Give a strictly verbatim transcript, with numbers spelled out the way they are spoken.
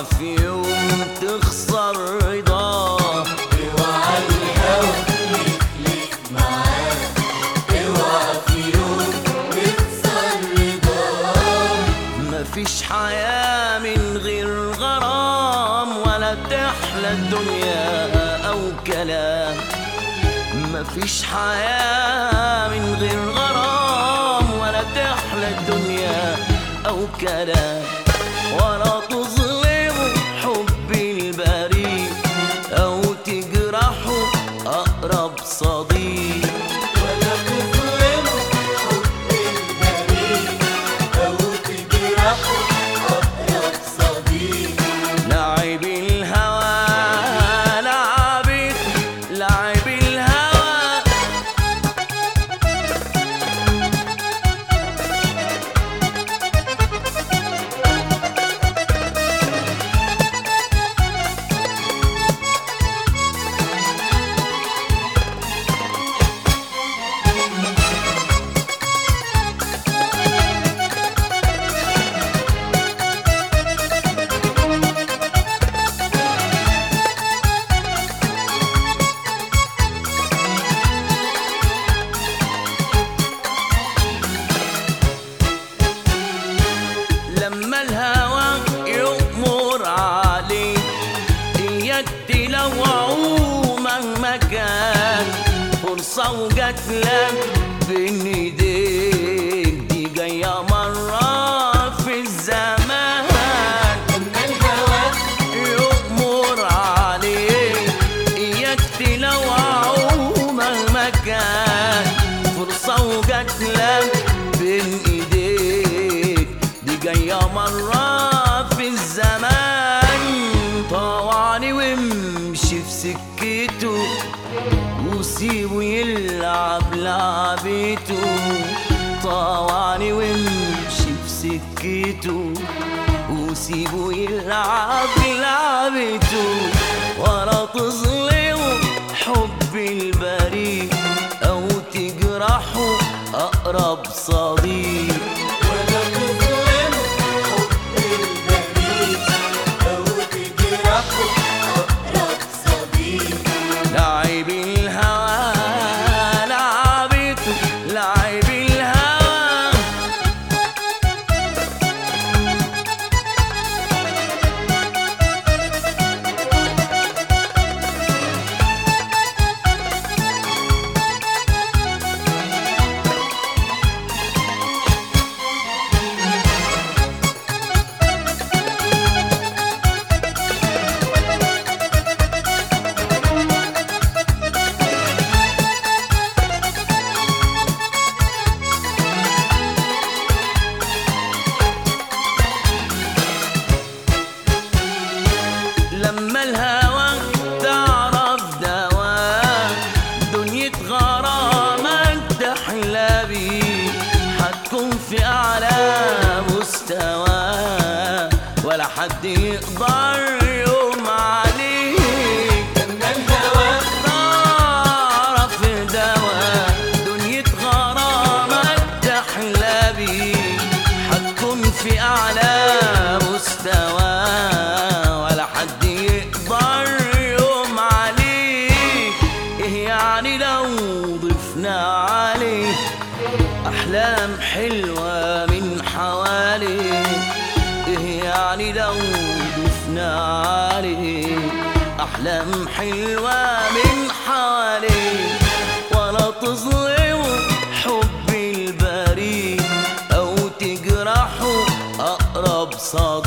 اوعى في يوم تخسر رضاه. اوعى الهوى يخلف معاك، اوعى في يوم تخسر رضاه. مفيش حياة من غير غرام، ولا تحلى الدنيا أو كلام. مفيش حياة من غير غرام، ولا تحلى الدنيا أو كلام. ولا تظلموا حب البريء أو تجرحوا أقرب صديق. ولا تظلموا حب البريء أو تجرحوا أقرب صديق. لعب الهوى لعبت لعب الهوى. لما الهوى يؤمر عليك إياك تلوعه مهما كان. فرصة وجات لك بين ايديك، دي جاية مرة في الزمان. لما الهوى يؤمر عليك إياك تلوعه مهما كان. فرصة وجات لك بين ايديك، دي جاية مرة في الزمان. طوعني وامشي في سكته، وسيبه يلعب لعبته. طوعني وامشي في سكته، وسيبه يلعب لعبته. ولا تظلموا حب البريء أو تجرحوا أقرب صديق. ولا تظلموا حب البريء أو تجرحوا أقرب صديق. لعب الهوى لعبته لعب الهوى. لما الهوى تعرف دواء، دنيا غرامك تحلى بيه. هتكون في أعلى مستوى، ولا حد يقدر يقوم عليك. لما الهوى تعرف دواء، دنيا غرامك تحلى بيه. هتكون في أعلى مستوى، ولا حد يقدر يقوم عليك. إيه يعني لو ضفنا عليه أحلام حلوة من حواليك؟ إيه يعني لو ضفنا عليه أحلام حلوة من حواليك؟ ولا تظلموا حب البريء أو تجرحوا أقرب صديق.